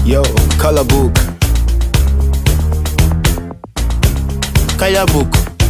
Yo, color book. Kaya book.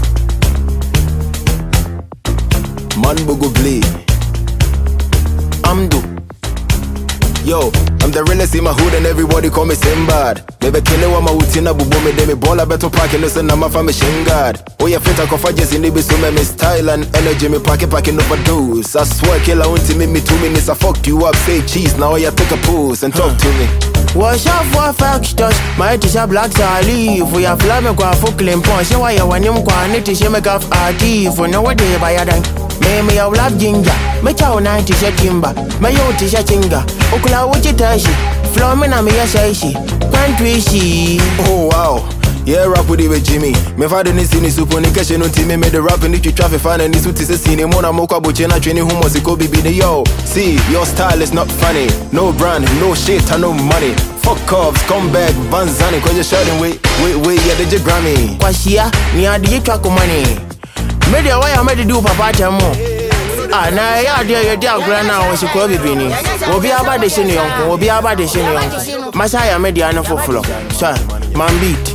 Man bugu play. Amdu. Yo, I'm the realest in my hood and everybody call me Simbad. Maybe kill it with my utina bubu me de me ball a better pack and listen I'm a family shingard. Oh yeah, fit a coffee just in the bisu me style and energy me packing overdose. I swear kill I want to me 2 minutes I fucked you up, say cheese, now you take a pose and talk to me. Wash up for factors, my teacher black leave. We have flamme kwa fuklim pon, she why you want him kwa niti she make off arty for no day by a dang. Me I love ginger, me chow 90 she timber, me yo tisha chinga. Okula uchi tashi, flow me na me ya shaishi, kwantwishi. Oh wow. Yeah, rap with it with Jimmy. Me father ni sini supo ni keshe no team me the rap ni traffic fan and ni suti se sini mona moka bochena training humo siko bibi ni yo. See, your style is not funny. No brand, no shit, and no money. Fuck off, come back, Banzani, cause you're shouting wait, yeah, they just Grammy. Kwashia, ni adi track money. Media why I made do papa tamo. Na ya dia grana na siko bibi ni. Obi aba de shini yonko, Masaya media na foflo. Sir, man beat.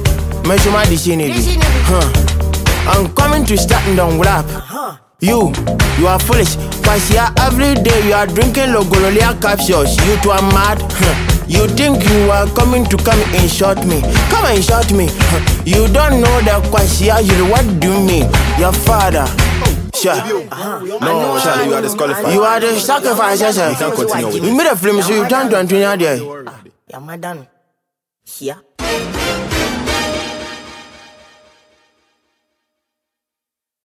I'm coming to start down rap. You are foolish. Cause here every day you are drinking Logololia capsules. You two are mad. You think you are coming to come insult me. Come and insult me. You don't know that Kwasia, you what do you mean? Your father. Sure. No, Charlie, you are disqualified. You are the sacrifice, sir. You can't continue with You made a film, so you turn to Antonia there. Yeah, madam. Here.